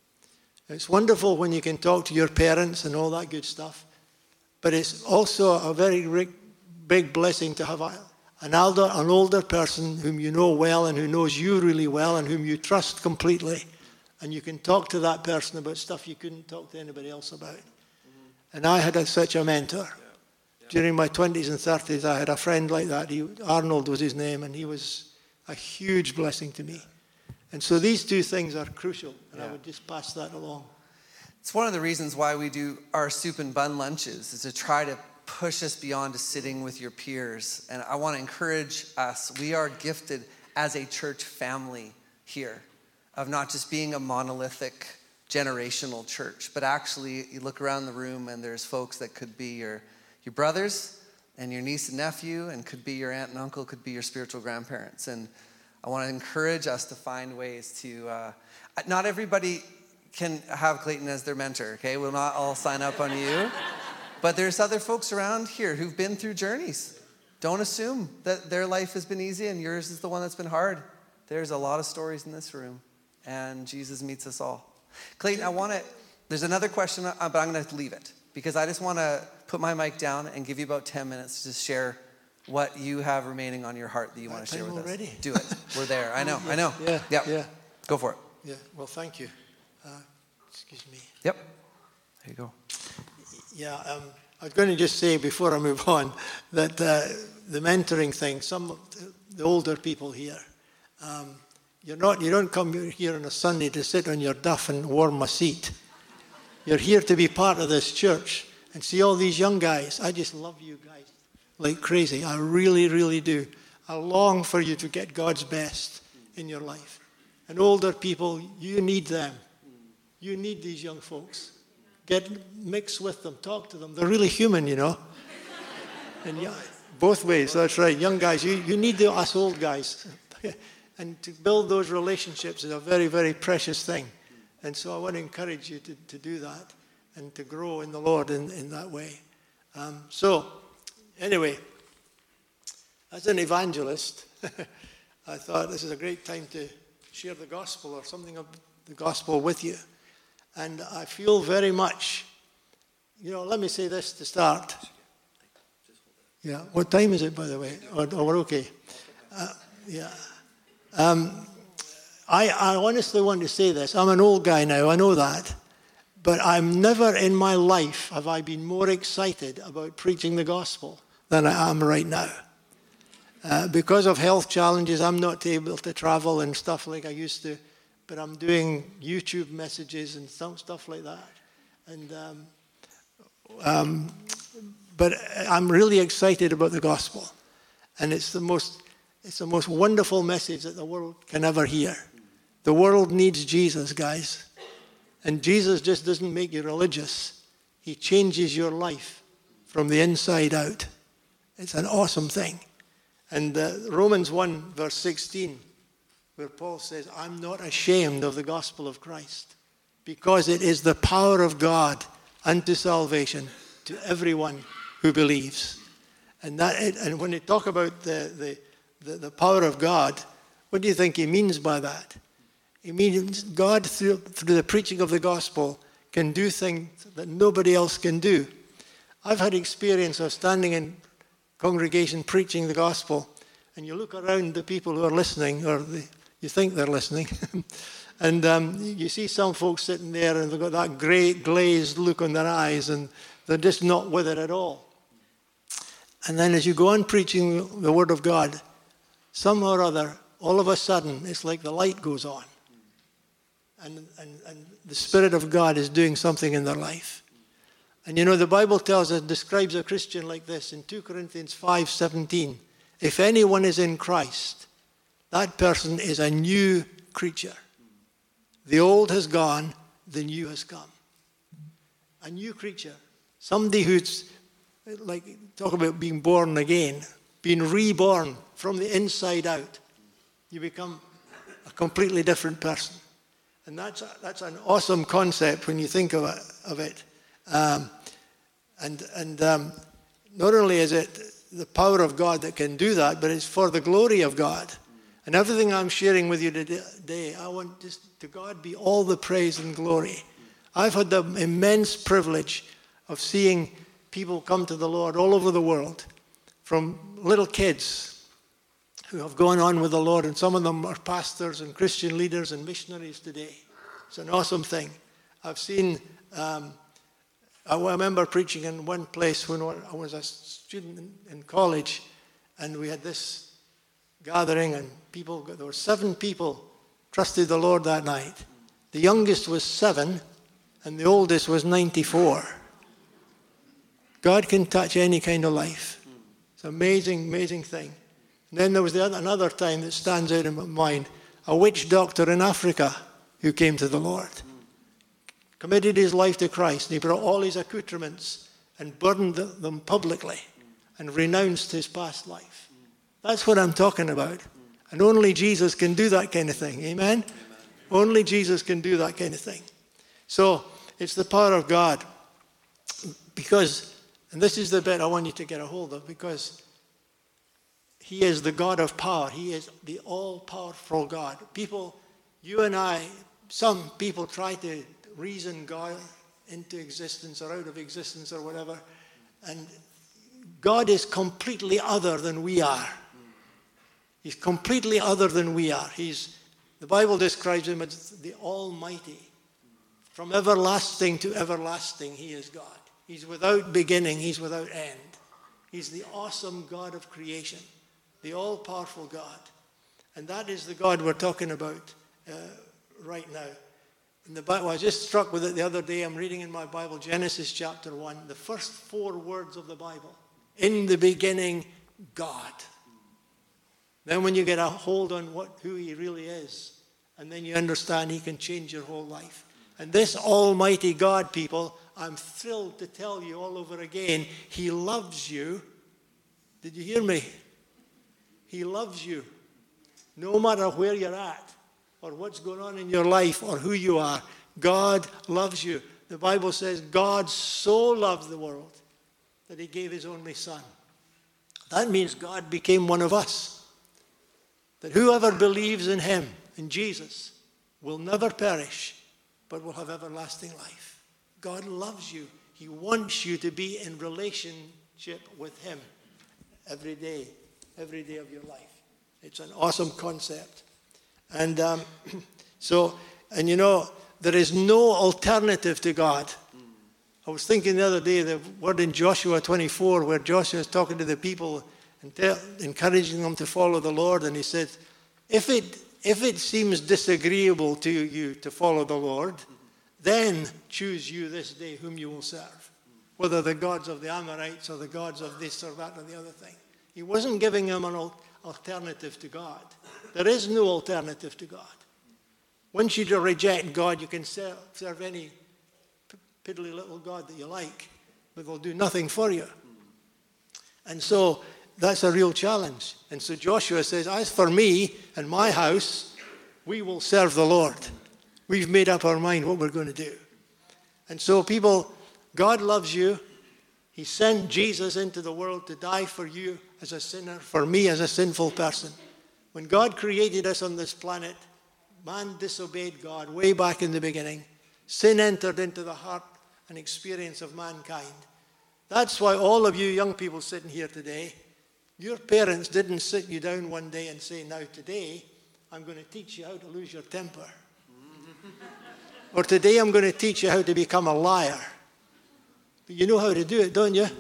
It's wonderful when you can talk to your parents and all that good stuff. But it's also a very big blessing to have a, an elder, an older person whom you know well and who knows you really well and whom you trust completely. And you can talk to that person about stuff you couldn't talk to anybody else about. Mm-hmm. And I had a, such a mentor. Yeah. Yeah. During my twenties and thirties, I had a friend like that. He, Arnold was his name, and he was a huge blessing to me. And so these two things are crucial, and yeah. I would just pass that along. It's one of the reasons why we do our soup and bun lunches, is to try to push us beyond to sitting with your peers. And I want to encourage us. We are gifted as a church family here of not just being a monolithic generational church, but actually you look around the room and there's folks that could be your, your brothers and your niece and nephew, and could be your aunt and uncle, could be your spiritual grandparents. And I want to encourage us to find ways to, uh, not everybody can have Clayton as their mentor, okay? We'll not all sign up on you. But there's other folks around here who've been through journeys. Don't assume that their life has been easy and yours is the one that's been hard. There's a lot of stories in this room, and Jesus meets us all. Clayton, I want to, there's another question, but I'm going to leave it, because I just want to put my mic down and give you about ten minutes to share what you have remaining on your heart that you want to share with already. us. Do it. We're there. I know, I know. Yeah, yep. yeah. Go for it. Yeah, well, thank you. Uh, excuse me. Yep. There you go. Yeah, um, I was going to just say before I move on that uh, the mentoring thing, some of the older people here, um, you're not, you don't come here on a Sunday to sit on your duff and warm a seat. You're here to be part of this church and see all these young guys. I just love you guys like crazy. I really, really do. I long for you to get God's best in your life. And older people, you need them. You need these young folks. Get mixed with them, talk to them. They're really human, you know. And yeah, both ways, that's right. Young guys, you, you need the, us old guys. And to build those relationships is a very, very precious thing. And so I want to encourage you to, to do that and to grow in the Lord in, in that way. Um, so, anyway, as an evangelist, I thought this is a great time to share the gospel or something of the gospel with you. And I feel very much, you know, let me say this to start. Yeah, what time is it, by the way? Oh, oh we're okay. Uh, yeah. Um, I, I honestly want to say this. I'm an old guy now, I know that. But I'm never in my life have I been more excited about preaching the gospel than I am right now. Uh, because of health challenges, I'm not able to travel and stuff like I used to. But I'm doing YouTube messages and some stuff like that. And um, um, but I'm really excited about the gospel. And it's the most it's the most wonderful message that the world can ever hear. The world needs Jesus, guys. And Jesus just doesn't make you religious. He changes your life from the inside out. It's an awesome thing. And uh, Romans one, verse sixteen, where Paul says, I'm not ashamed of the gospel of Christ, because it is the power of God unto salvation to everyone who believes. And that, and when they talk about the, the, the, the power of God, what do you think he means by that? He means God, through, through the preaching of the gospel, can do things that nobody else can do. I've had experience of standing in congregation preaching the gospel, and you look around the people who are listening, or the, you think they're listening, and um, you see some folks sitting there and they've got that great glazed look on their eyes, and they're just not with it at all. And then as you go on preaching the word of God, somehow or other, all of a sudden, it's like the light goes on. And, and, and the Spirit of God is doing something in their life. And you know, the Bible tells us, describes a Christian like this in two Corinthians five seventeen. If anyone is in Christ, that person is a new creature. The old has gone, the new has come. A new creature. Somebody who's, like, talk about being born again, being reborn from the inside out. You become a completely different person. And that's a, that's an awesome concept when you think of it. Of it. Um, and and um, not only is it the power of God that can do that, but it's for the glory of God. And everything I'm sharing with you today, I want just to God be all the praise and glory. I've had the immense privilege of seeing people come to the Lord all over the world, from little kids who have gone on with the Lord, and some of them are pastors and Christian leaders and missionaries today. It's an awesome thing. I've seen, um, I remember preaching in one place when I was a student in, in college, and we had this gathering, and people, there were seven people trusted the Lord that night. The youngest was seven, and the oldest was ninety-four. God can touch any kind of life. It's an amazing, amazing thing. And then there was the other, another time that stands out in my mind, a witch doctor in Africa who came to the Lord, committed his life to Christ, and he brought all his accoutrements and burned them publicly and renounced his past life. That's what I'm talking about. And only Jesus can do that kind of thing. Amen? Amen? Only Jesus can do that kind of thing. So it's the power of God. Because, and this is the bit I want you to get a hold of, because he is the God of power. He is the all-powerful God. People, you and I, some people try to reason God into existence or out of existence or whatever. And God is completely other than we are. He's completely other than we are. He's, the Bible describes him as the Almighty. From everlasting to everlasting, he is God. He's without beginning. He's without end. He's the awesome God of creation, the all-powerful God. And that is the God we're talking about uh, right now. In the Bible, I was just struck with it the other day. I'm reading in my Bible, Genesis chapter one, the first four words of the Bible. In the beginning, God. Then when you get a hold on what who he really is, and then you understand he can change your whole life. And this almighty God, people, I'm thrilled to tell you all over again, he loves you. Did you hear me? He loves you. No matter where you're at, or what's going on in your life, or who you are, God loves you. The Bible says God so loved the world that he gave his only son. That means God became one of us. That whoever believes in him, in Jesus, will never perish, but will have everlasting life. God loves you. He wants you to be in relationship with him every day, every day of your life. It's an awesome concept. And um, so, and you know, there is no alternative to God. I was thinking the other day, the word in Joshua twenty-four, where Joshua is talking to the people and tell, encouraging them to follow the Lord. And he said, if it, if it seems disagreeable to you to follow the Lord, then choose you this day whom you will serve, whether the gods of the Amorites or the gods of this or that or the other thing. He wasn't giving them an alternative to God. There is no alternative to God. Once you reject God, you can serve, serve any piddly little God that you like, but they'll do nothing for you. And so that's a real challenge. And so Joshua says, as for me and my house, we will serve the Lord. We've made up our mind what we're going to do. And so people, God loves you. He sent Jesus into the world to die for you as a sinner, for me as a sinful person. When God created us on this planet, man disobeyed God way back in the beginning. Sin entered into the heart and experience of mankind. That's why all of you young people sitting here today, your parents didn't sit you down one day and say, now today, I'm going to teach you how to lose your temper. Or today, I'm going to teach you how to become a liar. But you know how to do it, don't you? I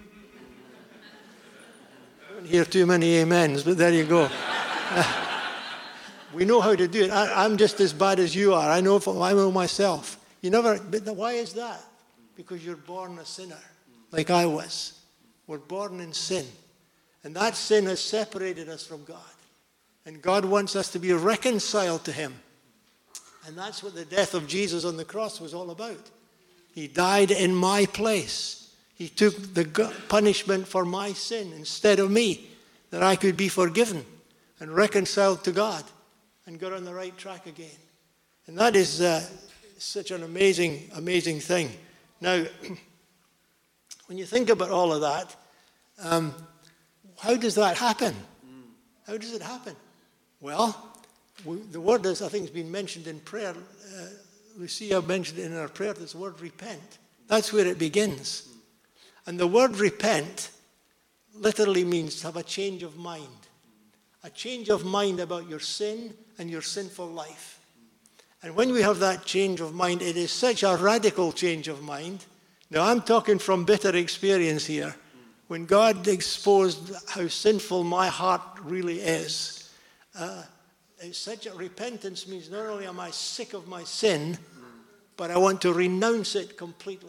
don't hear too many amens, but there you go. Uh, we know how to do it. I, I'm just as bad as you are. I know, for, I know myself. You never, but why is that? Because you're born a sinner, like I was. We're born in sin. And that sin has separated us from God. And God wants us to be reconciled to him. And that's what the death of Jesus on the cross was all about. He died in my place. He took the punishment for my sin instead of me, that I could be forgiven and reconciled to God and got on the right track again. And that is uh, such an amazing, amazing thing. Now, when you think about all of that, um, how does that happen? How does it happen? Well, we, the word is, I think, has been mentioned in prayer. Uh, Lucia mentioned in her prayer this word repent. That's where it begins. And the word repent literally means to have a change of mind. A change of mind about your sin and your sinful life. And when we have that change of mind, it is such a radical change of mind. Now, I'm talking from bitter experience here. When God exposed how sinful my heart really is, uh, it's such a repentance means not only am I sick of my sin, but I want to renounce it completely.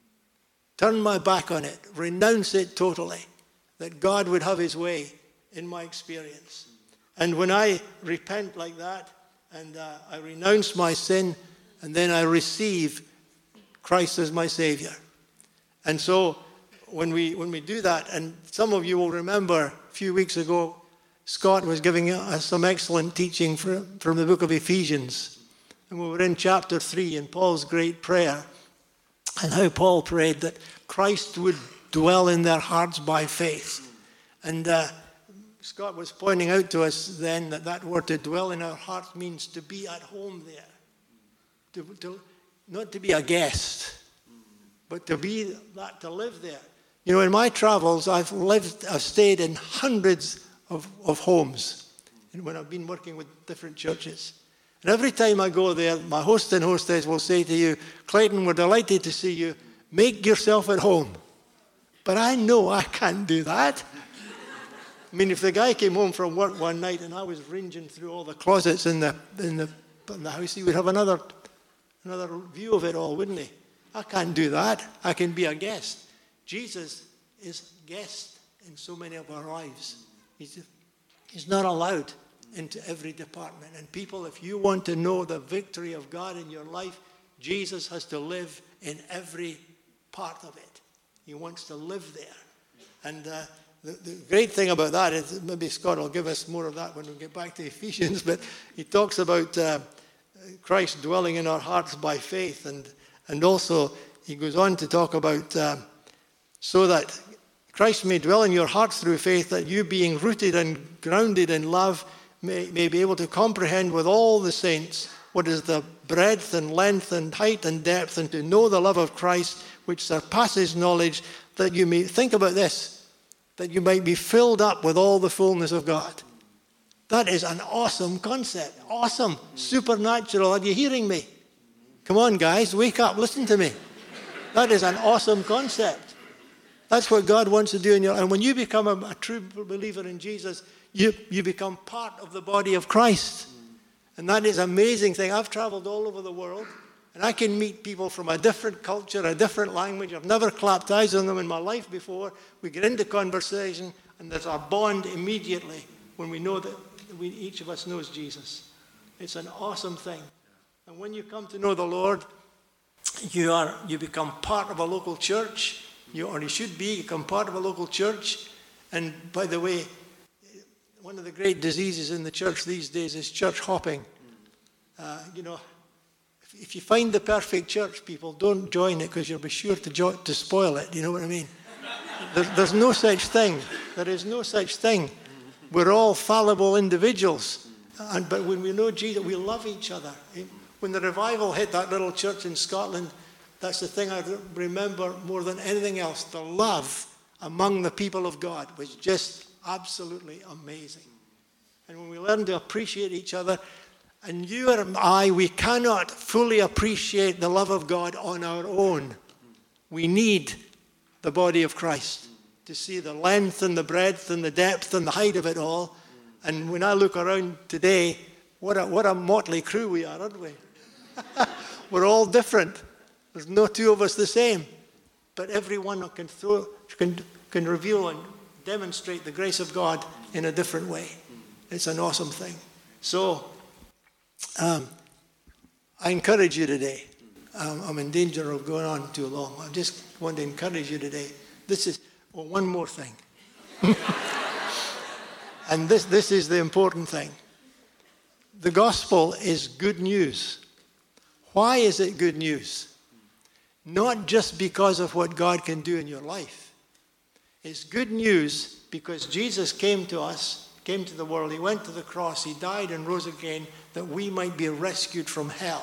Turn my back on it, renounce it totally, that God would have his way in my experience. And when I repent like that, and uh, I renounce my sin, and then I receive Christ as my Savior. And so when we when we do that, and some of you will remember a few weeks ago, Scott was giving us some excellent teaching from, from the book of Ephesians. And we were in chapter three in Paul's great prayer, and how Paul prayed that Christ would dwell in their hearts by faith. And uh, Scott was pointing out to us then that that word to dwell in our hearts means to be at home there. To, to, not to be a guest, but to be that, to live there. You know, in my travels, I've lived, I've stayed in hundreds of, of homes when I've been working with different churches. And every time I go there, my host and hostess will say to you, Clayton, we're delighted to see you. Make yourself at home. But I know I can't do that. I mean, if the guy came home from work one night and I was ranging through all the closets in the in the, in the house, he would have another, another view of it all, wouldn't he? I can't do that. I can be a guest. Jesus is guest in so many of our lives. He's, he's not allowed into every department. And people, if you want to know the victory of God in your life, Jesus has to live in every part of it. He wants to live there. And uh, the, the great thing about that is, maybe Scott will give us more of that when we get back to Ephesians, but he talks about uh, Christ dwelling in our hearts by faith. And, and also he goes on to talk about uh, so that Christ may dwell in your hearts through faith, that you being rooted and grounded in love may, may be able to comprehend with all the saints what is the breadth and length and height and depth, and to know the love of Christ which surpasses knowledge, that you may, think about this, that you might be filled up with all the fullness of God. That is an awesome concept. Awesome. Supernatural. Are you hearing me? Come on, guys. Wake up. Listen to me. That is an awesome concept. That's what God wants to do in your life. And when you become a, a true believer in Jesus, you, you become part of the body of Christ. And that is an amazing thing. I've traveled all over the world, and I can meet people from a different culture, a different language. I've never clapped eyes on them in my life before. We get into conversation, and there's a bond immediately when we know that we, each of us knows Jesus. It's an awesome thing. And when you come to know the Lord, you are you become part of a local church. You, or you should be, become part of a local church. And by the way, one of the great diseases in the church these days is church hopping. Uh, you know, if, if you find the perfect church, people, don't join it because you'll be sure to, jo- to spoil it. You know what I mean? There, there's no such thing. There is no such thing. We're all fallible individuals. And, but when we know Jesus, we love each other. When the revival hit that little church in Scotland, that's the thing I remember more than anything else. The love among the people of God was just absolutely amazing. And when we learn to appreciate each other, and you and I, we cannot fully appreciate the love of God on our own. We need the body of Christ to see the length and the breadth and the depth and the height of it all. And when I look around today, what a, what a motley crew we are, aren't we? We're all different. There's no two of us the same. But everyone can, throw, can, can reveal and demonstrate the grace of God in a different way. It's an awesome thing. So, um, I encourage you today. Um, I'm in danger of going on too long. I just want to encourage you today. This is, well, one more thing. And this, this is the important thing. The gospel is good news. Why is it good news? Not just because of what God can do in your life. It's good news because Jesus came to us, came to the world. He went to the cross. He died and rose again that we might be rescued from hell.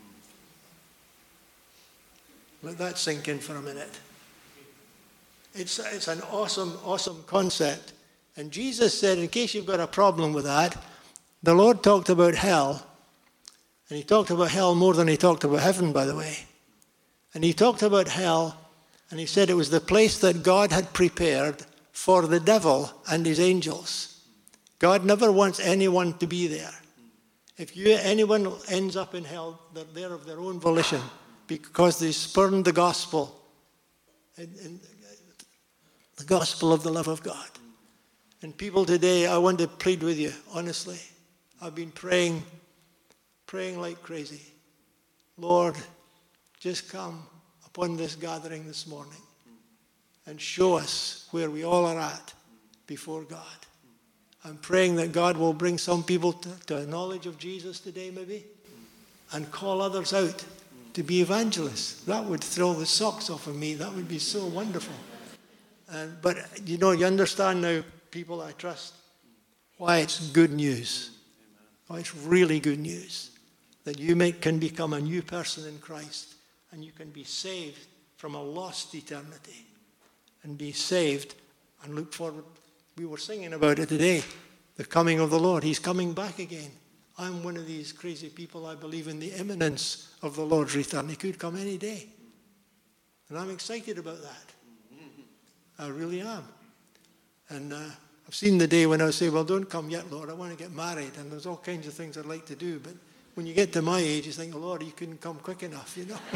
Let that sink in for a minute. It's, it's an awesome, awesome concept. And Jesus said, in case you've got a problem with that, the Lord talked about hell. And he talked about hell more than he talked about heaven, by the way. And he talked about hell, and he said it was the place that God had prepared for the devil and his angels. God never wants anyone to be there. If you, anyone ends up in hell, they're there of their own volition because they spurned the gospel, and, and the gospel of the love of God. And people today, I want to plead with you, honestly. I've been praying, praying like crazy. Lord, just come upon this gathering this morning and show us where we all are at before God. I'm praying that God will bring some people to, to a knowledge of Jesus today, maybe, and call others out to be evangelists. That would throw the socks off of me. That would be so wonderful. And, but, you know, you understand now, people I trust, why it's good news. Why it's really good news. That you may, can become a new person in Christ and you can be saved from a lost eternity and be saved and look forward. We were singing about it today, the coming of the Lord. He's coming back again. I'm one of these crazy people. I believe in the imminence of the Lord's return. He could come any day. And I'm excited about that. I really am. And uh, I've seen the day when I say, well, don't come yet, Lord. I want to get married. And there's all kinds of things I'd like to do. But when you get to my age, you think, oh, Lord, you couldn't come quick enough, you know.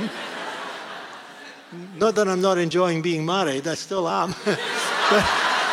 Not that I'm not enjoying being married. I still am. But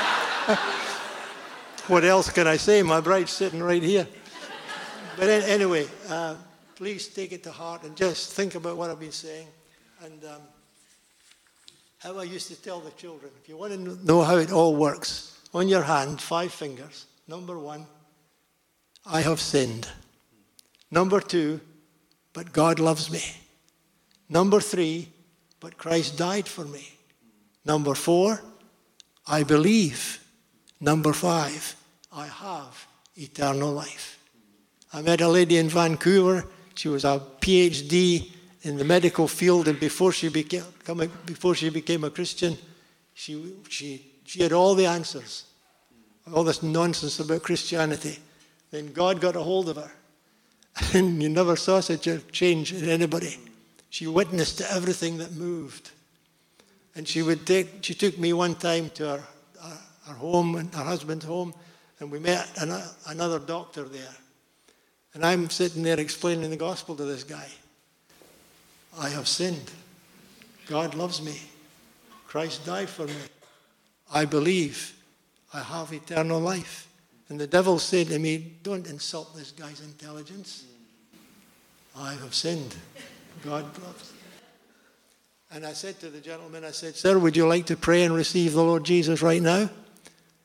what else can I say? My bride's sitting right here. But anyway, uh, please take it to heart and just think about what I've been saying. And um, how I used to tell the children, if you want to know how it all works, on your hand, five fingers. Number one, I have sinned. Number two, but God loves me. Number three, but Christ died for me. Number four, I believe. Number five, I have eternal life. I met a lady in Vancouver. She was a P H D in the medical field, and before she became before she became a Christian, she she she had all the answers, all this nonsense about Christianity. Then God got a hold of her, and you never saw such a change in anybody. She witnessed to everything that moved, and she would take. She took me one time to her her, her home and her husband's home, and we met an, another doctor there. And I'm sitting there explaining the gospel to this guy. I have sinned. God loves me. Christ died for me. I believe I have eternal life. And the devil said to me, don't insult this guy's intelligence. I have sinned. God loves me. And I said to the gentleman, I said, sir, would you like to pray and receive the Lord Jesus right now?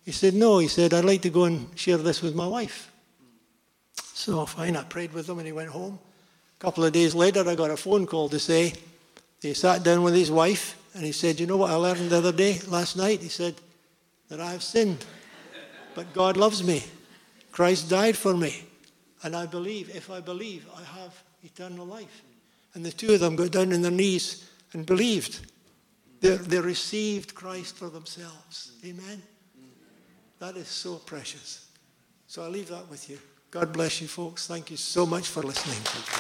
He said, no. He said, I'd like to go and share this with my wife. So fine, I prayed with him and he went home. A couple of days later, I got a phone call to say, he sat down with his wife and he said, you know what I learned the other day, last night? He said, that I have sinned, but God loves me. Christ died for me. And I believe, if I believe, I have eternal life. And the two of them got down on their knees and believed. They, they received Christ for themselves. Amen? That is so precious. So I leave that with you. God bless you, folks. Thank you so much for listening.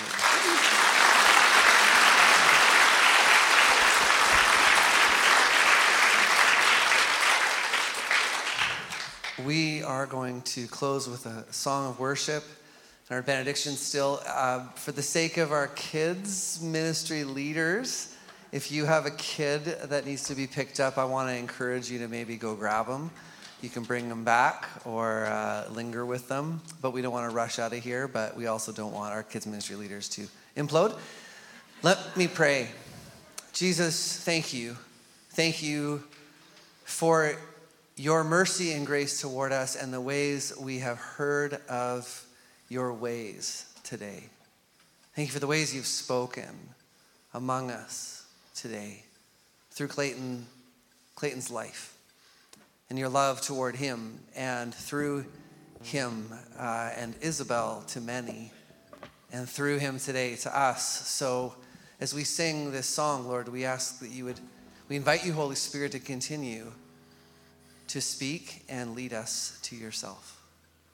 We are going to close with a song of worship and our benediction still. Uh, for the sake of our kids, ministry leaders, if you have a kid that needs to be picked up, I want to encourage you to maybe go grab them. You can bring them back or uh, linger with them, but we don't want to rush out of here, but we also don't want our kids ministry leaders to implode. Let me pray. Jesus, thank you. Thank you for your mercy and grace toward us and the ways we have heard of your ways today. Thank you for the ways you've spoken among us today through Clayton, Clayton's life. And your love toward him, and through him uh, and Isabel to many, and through him today to us. So as we sing this song, Lord, we ask that you would, we invite you, Holy Spirit, to continue to speak and lead us to yourself.